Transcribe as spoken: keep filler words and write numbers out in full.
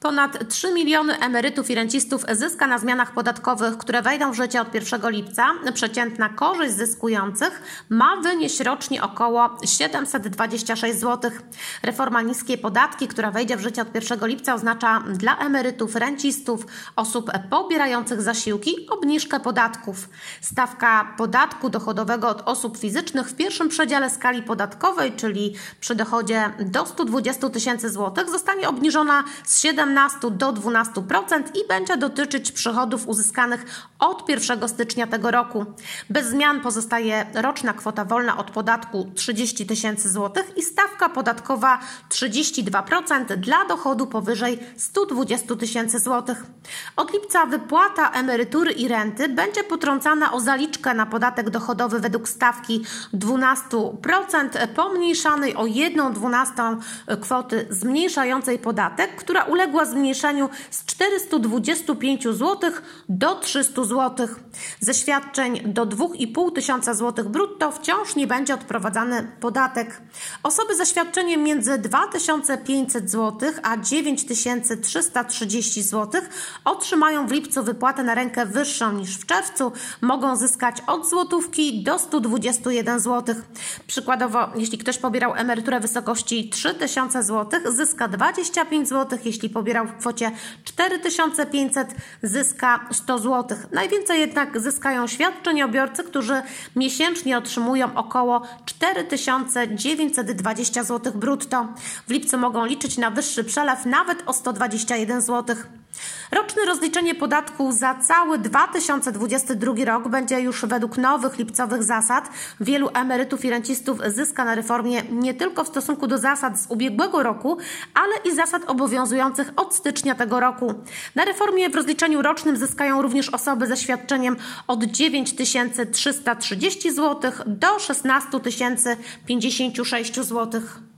Ponad trzy miliony emerytów i rencistów zyska na zmianach podatkowych, które wejdą w życie od pierwszego lipca. Przeciętna korzyść zyskujących ma wynieść rocznie około siedemset dwadzieścia sześć złotych. Reforma niskie podatki, która wejdzie w życie od pierwszego lipca, oznacza dla emerytów, rencistów, osób pobierających zasiłki obniżkę podatków. Stawka podatku dochodowego od osób fizycznych w pierwszym przedziale skali podatkowej, czyli przy dochodzie do stu dwudziestu tysięcy złotych, zostanie obniżona z siedemnastu do dwunastu procent i będzie dotyczyć przychodów uzyskanych od pierwszego stycznia tego roku. Bez zmian pozostaje roczna kwota wolna od podatku trzydzieści tysięcy złotych i stawka podatkowa trzydzieści dwa procent dla dochodu powyżej stu dwudziestu tysięcy złotych. Od lipca wypłata emerytury i renty będzie potrącana o zaliczkę na podatek dochodowy według stawki dwanaście procent pomniejszanej o jedną dwunastą kwoty zmniejszającej podatek, która uległa zmniejszeniu z czterystu dwudziestu pięciu złotych do trzystu złotych. Ze świadczeń do dwa i pół tysiąca złotych brutto wciąż nie będzie odprowadzany podatek. Osoby ze świadczeniem między dwa tysiące pięćset złotych a dziewięć tysięcy trzysta trzydzieści złotych otrzymają w lipcu wypłatę na rękę wyższą niż w czerwcu. Mogą zyskać od złotówki do stu dwudziestu jeden złotych. Przykładowo, jeśli ktoś pobierał emeryturę w wysokości trzy tysiące złotych, zyska dwadzieścia pięć złotych. Jeśli pobierał w kwocie cztery tysiące pięćset, zyska sto złotych. Najwięcej jednak zyskają świadczeniobiorcy, którzy miesięcznie otrzymują około cztery tysiące dziewięćset dwadzieścia złotych brutto. W lipcu mogą liczyć na wyższy przelew nawet o sto dwadzieścia jeden złotych. Roczne rozliczenie podatku za cały dwa tysiące dwudziesty drugi rok będzie już według nowych lipcowych zasad. Wielu emerytów i rencistów zyska na reformie nie tylko w stosunku do zasad z ubiegłego roku, ale i zasad obowiązujących od stycznia tego roku. Na reformie w rozliczeniu rocznym zyskają również osoby ze świadczeniem od dziewięć tysięcy trzysta trzydzieści złotych do szesnaście tysięcy pięćdziesiąt sześć złotych.